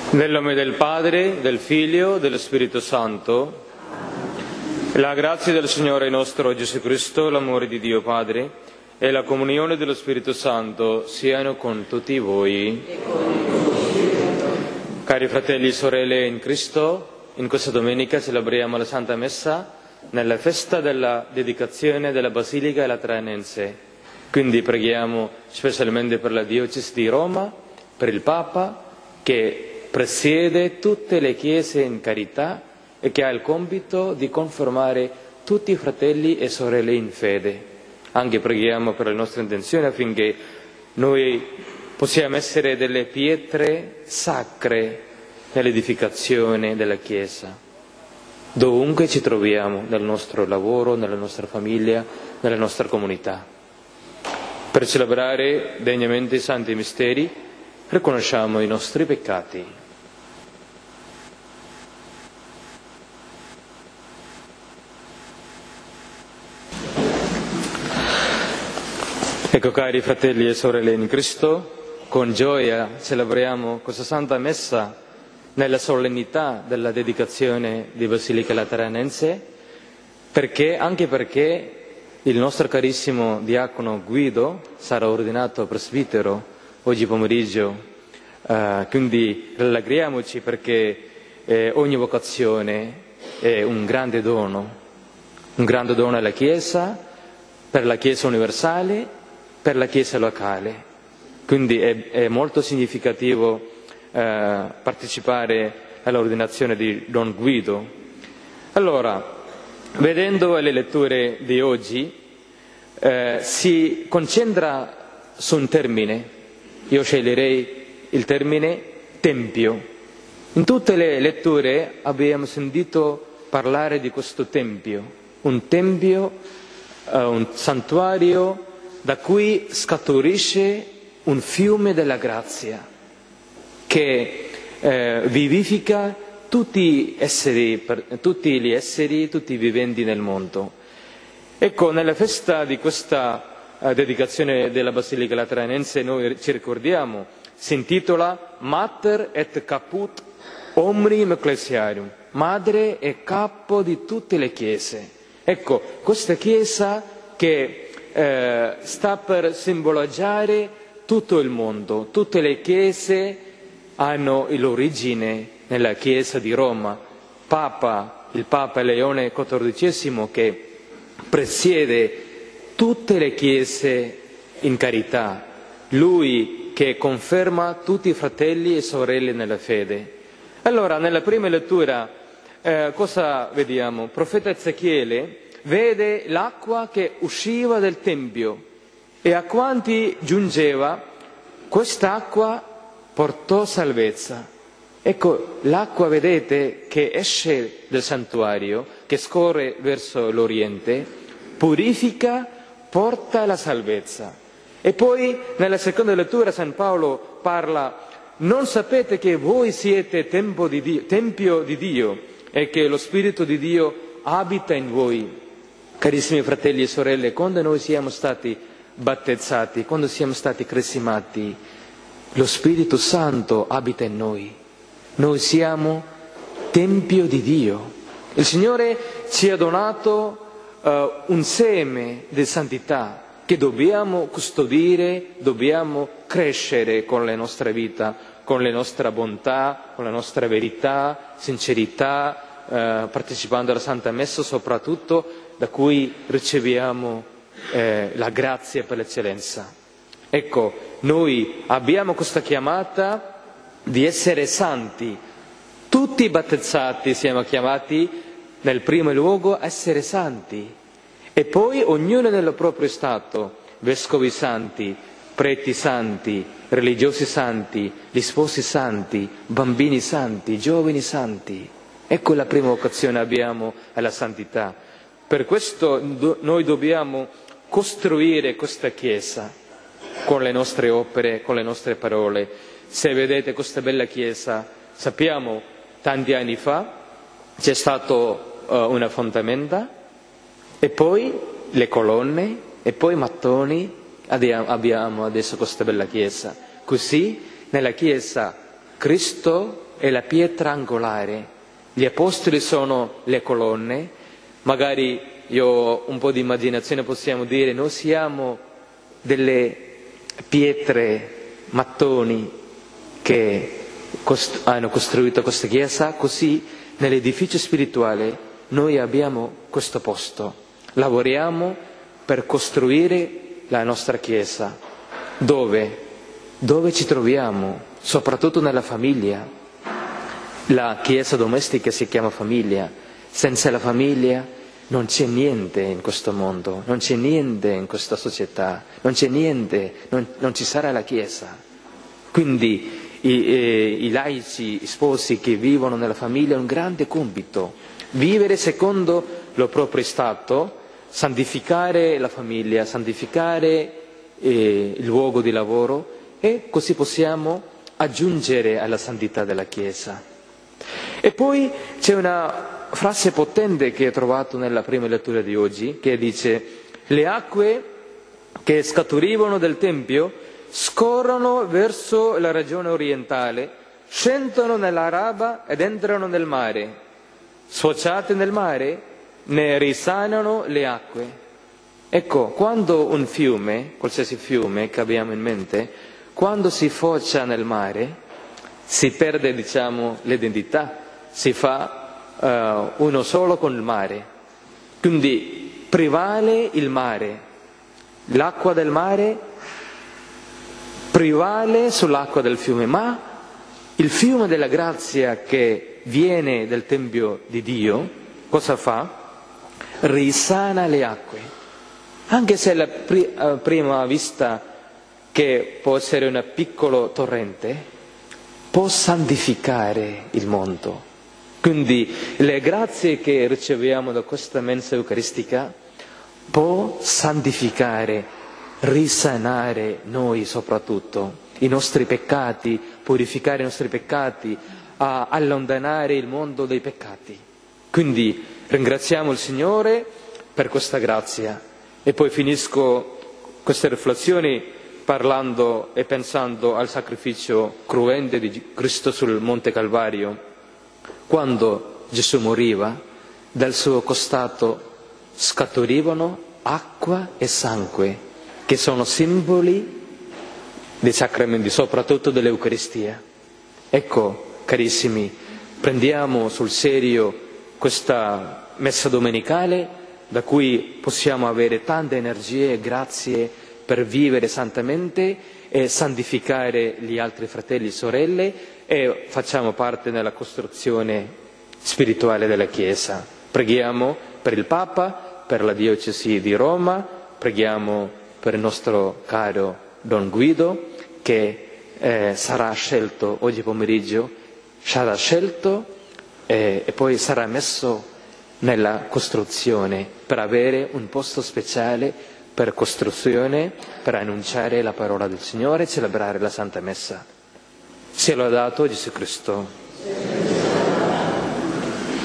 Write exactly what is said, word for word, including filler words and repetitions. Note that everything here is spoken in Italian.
Nel nome del Padre, del Figlio, dello Spirito Santo, la grazia del Signore nostro Gesù Cristo, l'amore di Dio Padre e la comunione dello Spirito Santo siano con tutti voi. Cari fratelli e sorelle in Cristo, in questa domenica celebriamo la Santa Messa nella festa della dedicazione della Basilica Lateranense. Quindi preghiamo specialmente per la Diocesi di Roma, per il Papa, che presiede tutte le chiese in carità e che ha il compito di conformare tutti i fratelli e sorelle in fede. Anche preghiamo per le nostre intenzioni affinché noi possiamo essere delle pietre sacre nell'edificazione della Chiesa, dovunque ci troviamo, nel nostro lavoro, nella nostra famiglia, nella nostra comunità. Per celebrare degnamente i santi misteri, riconosciamo i nostri peccati. Ecco, cari fratelli e sorelle in Cristo, con gioia celebriamo questa Santa Messa nella solennità della dedicazione di Basilica Lateranense, perché, anche perché il nostro carissimo diacono Guido sarà ordinato presbitero oggi pomeriggio, uh, quindi rallegriamoci perché eh, ogni vocazione è un grande dono, un grande dono alla Chiesa, per la Chiesa universale, per la Chiesa locale. Quindi è, è molto significativo uh, partecipare all'ordinazione di Don Guido. Allora, vedendo le letture di oggi, eh, si concentra su un termine. Io sceglierei il termine tempio. In tutte le letture abbiamo sentito parlare di questo tempio, un tempio, uh, un santuario da cui scaturisce un fiume della grazia che eh, vivifica tutti, esseri, per, tutti gli esseri, tutti i viventi nel mondo. Ecco, nella festa di questa a dedicazione della Basilica Lateranense noi ci ricordiamo, si intitola Mater et Caput Omnium Ecclesiarium, madre e capo di tutte le chiese. Ecco, questa chiesa che eh, sta per simboleggiare tutto il mondo, tutte le chiese hanno l'origine nella Chiesa di Roma. Papa, il Papa Leone quattordicesimo che presiede tutte le chiese in carità, lui che conferma tutti i fratelli e sorelle nella fede. Allora, nella prima lettura, eh, cosa vediamo? Il profeta Ezechiele vede l'acqua che usciva dal Tempio e a quanti giungeva quest'acqua portò salvezza. Ecco, l'acqua, vedete, che esce dal santuario, che scorre verso l'Oriente, purifica, porta la salvezza. E poi nella seconda lettura San Paolo parla: non sapete che voi siete tempio di Dio, tempio di Dio e che lo Spirito di Dio abita in voi. Carissimi fratelli e sorelle, quando noi siamo stati battezzati, quando siamo stati cresimati, lo Spirito Santo abita in noi. Noi siamo tempio di Dio. Il Signore ci ha donato Uh, un seme di santità che dobbiamo custodire, dobbiamo crescere con la nostra vita, con la nostra bontà, con la nostra verità, sincerità, uh, partecipando alla Santa Messa soprattutto, da cui riceviamo eh, la grazia per l'eccellenza. Ecco, noi abbiamo questa chiamata di essere santi. Tutti i battezzati siamo chiamati nel primo luogo a essere santi e poi ognuno nel proprio stato, vescovi santi, preti santi, religiosi santi, gli sposi santi, bambini santi, giovani santi. Ecco la prima vocazione abbiamo alla santità. Per questo do- noi dobbiamo costruire questa Chiesa con le nostre opere, con le nostre parole. Se vedete questa bella Chiesa, sappiamo tanti anni fa c'è stato uh, una fondamenta e poi le colonne e poi i mattoni, abbiamo adesso questa bella Chiesa. Così nella Chiesa Cristo è la pietra angolare, gli apostoli sono le colonne, magari io ho un po' di immaginazione, possiamo dire noi siamo delle pietre, mattoni che cost- hanno costruito questa chiesa, così nell'edificio spirituale noi abbiamo questo posto, lavoriamo per costruire la nostra chiesa. Dove? Dove ci troviamo? Soprattutto nella famiglia. La chiesa domestica si chiama famiglia. Senza la famiglia non c'è niente in questo mondo, non c'è niente in questa società, non c'è niente, non, non ci sarà la chiesa. Quindi i, eh, i laici, i sposi che vivono nella famiglia è un grande compito, vivere secondo il proprio stato, santificare la famiglia, santificare eh, il luogo di lavoro, e così possiamo aggiungere alla santità della Chiesa. E poi c'è una frase potente che ho trovato nella prima lettura di oggi, che dice: le acque che scaturivano dal Tempio scorrono verso la regione orientale, scendono nell'Araba ed entrano nel mare, sfociate nel mare ne risanano le acque. Ecco, quando un fiume, qualsiasi fiume che abbiamo in mente, quando si focia nel mare, si perde, diciamo, l'identità, si fa uh, uno solo con il mare. Quindi prevale il mare, l'acqua del mare prevale sull'acqua del fiume, ma il fiume della grazia che viene dal Tempio di Dio, cosa fa? Risana le acque. Anche se alla pri- a prima vista che può essere un piccolo torrente, può santificare il mondo. Quindi le grazie che riceviamo da questa mensa eucaristica può santificare, risanare noi soprattutto, i nostri peccati, purificare i nostri peccati, a allontanare il mondo dai peccati. Quindi ringraziamo il Signore per questa grazia. E poi finisco queste riflessioni parlando e pensando al sacrificio cruento di Cristo sul Monte Calvario. Quando Gesù moriva, dal suo costato scaturivano acqua e sangue, che sono simboli dei sacramenti, soprattutto dell'Eucaristia. Ecco, carissimi, prendiamo sul serio questa messa domenicale, da cui possiamo avere tante energie e grazie per vivere santamente e santificare gli altri fratelli e sorelle, e facciamo parte nella costruzione spirituale della Chiesa. Preghiamo per il Papa, per la Diocesi di Roma, preghiamo per il nostro caro Don Guido, che eh, sarà scelto oggi pomeriggio, sarà scelto eh, e poi sarà messo nella costruzione per avere un posto speciale per costruzione, per annunciare la parola del Signore e celebrare la Santa Messa. Sia lodato Gesù Cristo.